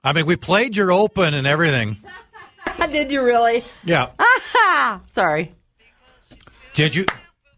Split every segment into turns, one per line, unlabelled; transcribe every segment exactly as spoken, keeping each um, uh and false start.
I mean, we played your open and everything.
Did you really?
Yeah.
Sorry.
Did you?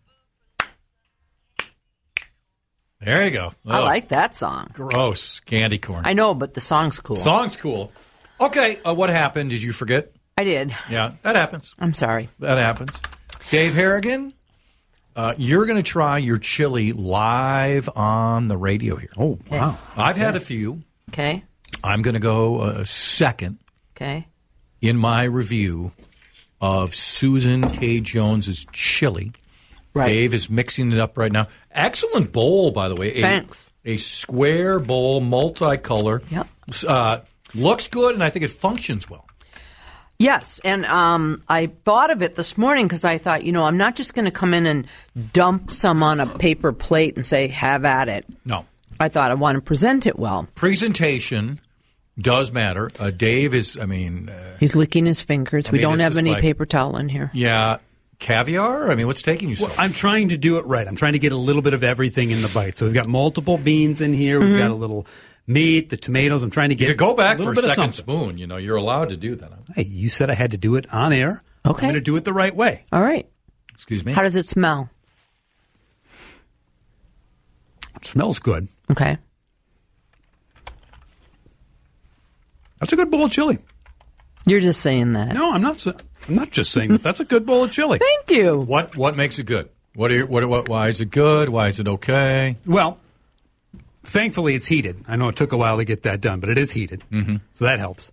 There you go. Oh,
I like that song.
Gross. Candy corn.
I know, but the song's cool.
Song's cool. Okay, uh, what happened? Did you forget?
I did.
Yeah, that happens.
I'm sorry.
That happens. Dave Harrigan, uh, you're going to try your chili live on the radio here.
Oh, wow.
I've had a few.
Okay.
I'm going to go uh, second
Okay.
in my review of Susan K. Jones's chili.
Right.
Dave is mixing it up right now. Excellent bowl, by the way. A,
Thanks.
A square bowl, multicolor.
Yep.
Uh, looks good, and I think it functions well.
Yes, and um, I thought of it this morning because I thought, you know, I'm not just going to come in and dump some on a paper plate and say, have at it.
No.
I thought I want to present it well.
Presentation does matter. Uh, Dave is, I mean... Uh,
He's licking his fingers.
I
we
mean,
don't
this
have
is
any
like-
paper towel in here.
yeah. Caviar? I mean, what's taking you so
Well, I'm trying to do it right. I'm trying to get a little bit of everything in the bite. So we've got multiple beans in here. We've
Mm-hmm.
got a little meat, the tomatoes. I'm trying to get
You go back
a little
for a
bit of
second
something.
spoon. You know, you're allowed to do that.
Hey, you said I had to do it on air.
Okay.
I'm going to do it the right way.
All right.
Excuse me?
How does it smell?
It smells good.
Okay.
That's a good bowl of chili.
You're just saying that.
No, I'm not. sa- I'm not just saying that. That's a good bowl of chili.
Thank you.
What what makes it good? What are you, what, what why is it good? Why is it okay?
Well, thankfully it's heated. I know it took a while to get that done, but it is heated, mm-hmm. so that helps.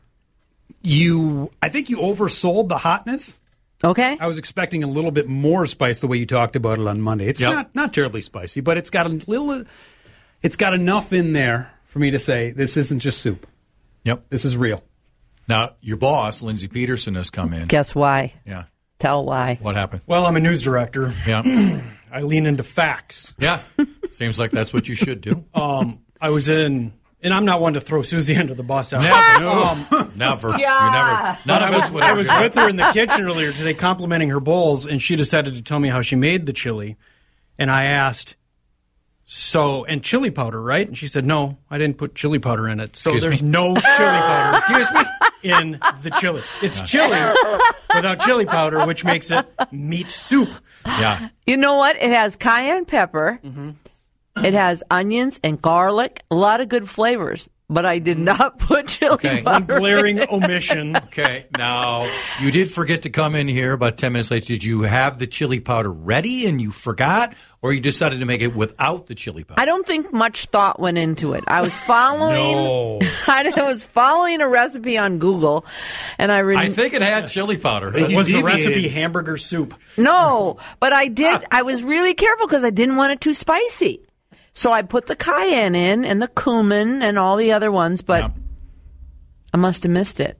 You, I think you oversold the hotness.
Okay.
I was expecting a little bit more spice the way you talked about it on Monday. It's
Yep.
not not terribly spicy, but it's got a little. It's got enough in there for me to say this isn't just soup.
Yep.
This is real.
Now, your boss, Lindsay Peterson, has come in.
Guess why?
Yeah.
Tell why.
What happened?
Well, I'm a news director.
Yeah.
I lean into facts.
Yeah. Seems like that's what you should do.
Um, I was in, and I'm not one to throw Susie under the bus. Out
Never.
Um,
Never. You
Yeah.
never. None
but I
of
was,
us would
I
ever
was
do that.
with her in the kitchen earlier today complimenting her bowls, and she decided to tell me how she made the chili. And I asked, so, and chili powder, right? And she said, no, I didn't put chili powder in it. So
Excuse
there's
me?
no chili powder. Excuse me? In the chili. It's chili without chili powder, which makes it meat soup.
Yeah.
You know what? It has cayenne pepper.
Mm-hmm.
It has onions and garlic. A lot of good flavors. But I did not put chili
Okay.
One
powder.
glaring omission.
Okay. Now, you did forget to come in here about ten minutes late. Did you have the chili powder ready and you forgot, or you decided to make it without the chili powder?
I don't think much thought went into it. I was following.
No.
I was following a recipe on Google, and I. Re-
I think it had chili powder.
You
Was the
deviated.
recipe hamburger soup?
No, but I did. I was really careful because I didn't want it too spicy. So I put the cayenne in and the cumin and all the other ones, but
Yeah.
I must have missed it.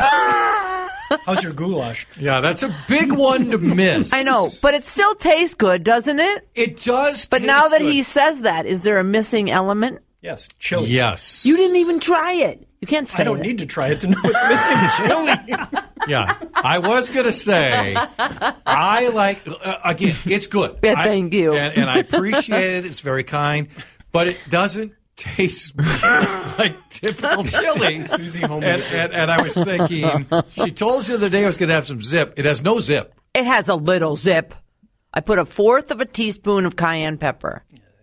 How's your goulash?
Yeah, that's a big one to miss.
I know, but it still tastes good, doesn't it?
It does.
But
taste
now that
good.
he says that, is there a missing element?
Yes, chili.
Yes.
You didn't even try it. You can't say
I don't
that.
need to try it to know it's missing chili.
Yeah. I was going to say, I like, uh, again, it's good.
Yeah,
I-
thank you.
And, and I appreciate it. It's very kind. But it doesn't taste like typical chili.
Susie
And,
homemade.
and, and I was thinking, she told us the other day I was going to have some zip. It has no zip.
It has a little zip. I put a fourth of a teaspoon of cayenne pepper.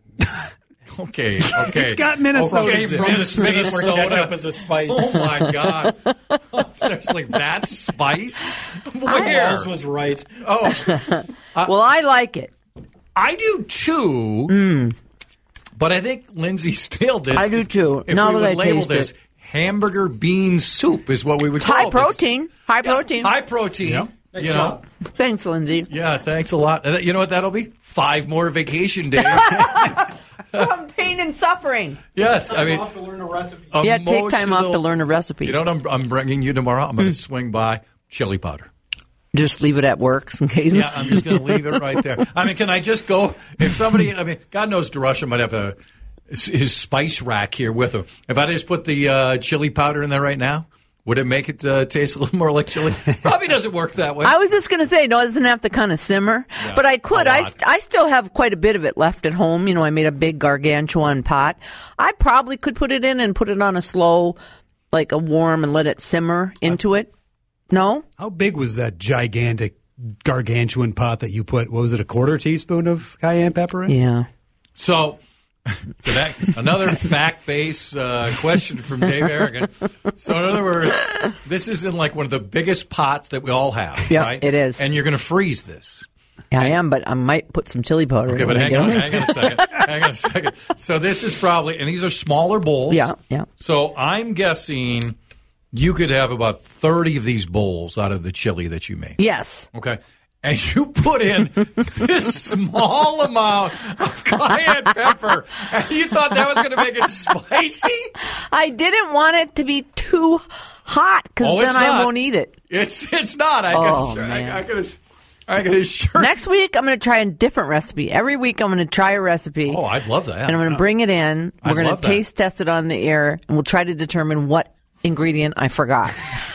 Okay, okay.
It's got Minnesota
Okay,
zip.
From the
Miss
state where
Minnesota.
ketchup is a spice.
Oh, my God. Seriously, that spice? Where?
Wells was right.
Oh,
well, I like it.
I do too. But I think Lindsay stale this.
I do too.
If
Now
we
that
would
I
label
taste
this
it.
hamburger bean soup is what we would
It's
call
high
this.
protein. High
Yeah,
protein.
High protein.
Yep.
You know.
Thanks, Lindsay.
Yeah, thanks a lot. And you know what that'll be? Five more vacation days.
From pain and suffering.
Yes, I mean,
I'll have to learn a recipe.
Yeah, take time off to
emotional-
learn a recipe.
You know what I'm, I'm bringing you tomorrow? I'm going to swing by chili powder.
Just leave it at works in case.
Yeah, I'm just going to leave it right there. I mean, can I just go? If somebody, I mean, God knows DeRusha might have a his spice rack here with him. If I just put the uh, chili powder in there right now, would it make it uh, taste a little more like chili? Probably doesn't work that way.
I was just going to say, no, it doesn't have to kind of simmer.
Yeah,
but I could.
a
I,
lot.
st- I still have quite a bit of it left at home. You know, I made a big gargantuan pot. I probably could put it in and put it on a slow, like a warm and let it simmer into it. No?
How big was that gigantic, gargantuan pot that you put, what was it, a quarter teaspoon of cayenne pepper in?
Yeah.
So, so that, another fact-based uh, question from Dave Harrigan. So, in other words, this is in like one of the biggest pots that we all have,
Yeah,
right?
it is.
And you're going to freeze this.
Yeah, I am, but I might put some chili powder
Okay,
in
but
when I
hang
get
on,
home.
hang on a second. Hang on a second. So this is probably, and these are smaller bowls.
Yeah, yeah.
So I'm guessing you could have about thirty of these bowls out of the chili that you make.
Yes.
Okay. And you put in this small amount of cayenne pepper, and you thought that was going to make it spicy?
I didn't want it to be too hot because
Oh,
then
it's
I
not.
won't eat it.
It's it's not. I
Oh,
can
man.
I, I can I can assure.
Next week, I'm going to try a different recipe. Every week, I'm going to try a recipe.
Oh, I'd love that.
and I'm going to bring it in.
I'd
We're going
love
to
that.
taste test it on the air, and we'll try to determine what ingredient I forgot.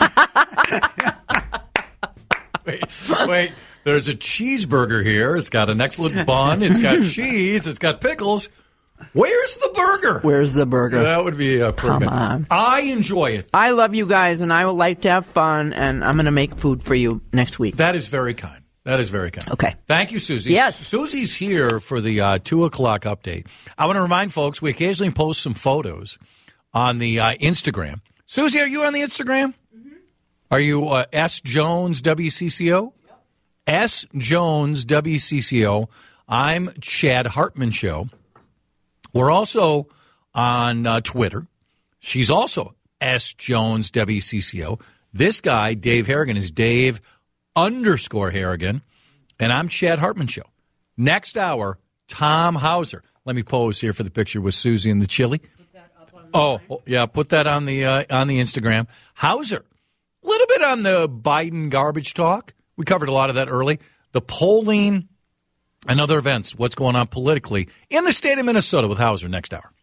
Wait, wait. There's a cheeseburger here. It's got an excellent bun. It's got cheese. It's got pickles. Where's the burger?
Where's the burger?
That would be a
Come
perfect.
on.
I enjoy it.
I love you guys, and I would like to have fun, and I'm going to make food for you next week.
That is very kind. That is very kind.
Okay.
Thank you, Susie.
Yes.
Susie's here for the uh, two o'clock update. I want to remind folks we occasionally post some photos on the uh, Instagram. Susie, are you on the Instagram? Mm-hmm. Are you uh, S Jones W C C O? Yep. S Jones W C C O. I'm Chad Hartman Show. We're also on uh, Twitter. She's also S Jones W C C O. This guy, Dave Harrigan, is Dave underscore Harrigan, and I'm Chad Hartman Show. Next hour, Tom Hauser. Let me pose here for the picture with Susie and the chili. Put that up on the oh, oh, yeah, put that on the uh, on the Instagram. Hauser, a little bit on the Biden garbage talk. We covered a lot of that early. The polling and other events, what's going on politically in the state of Minnesota with Hauser next hour.